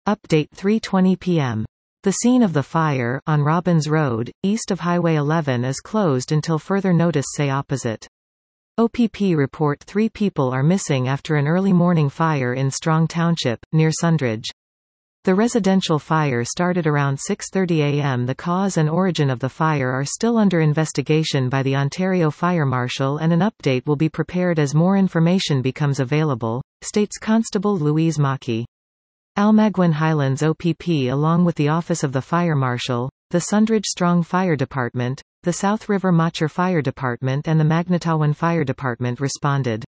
Update 3:20 p.m. The scene of the fire, on Robbins Road, east of Highway 11 is closed until further notice, say opposite. OPP report 3 people are missing after an early morning fire in Strong Township, near Sundridge. The residential fire started around 6:30 a.m. The cause and origin of the fire are still under investigation by the Ontario Fire Marshal, and an update will be prepared as more information becomes available, states Constable Louise Maki. Almaguin Highlands OPP, along with the Office of the Fire Marshal, the Sundridge Strong Fire Department, the South River Machar Fire Department and the Magnetawan Fire Department responded.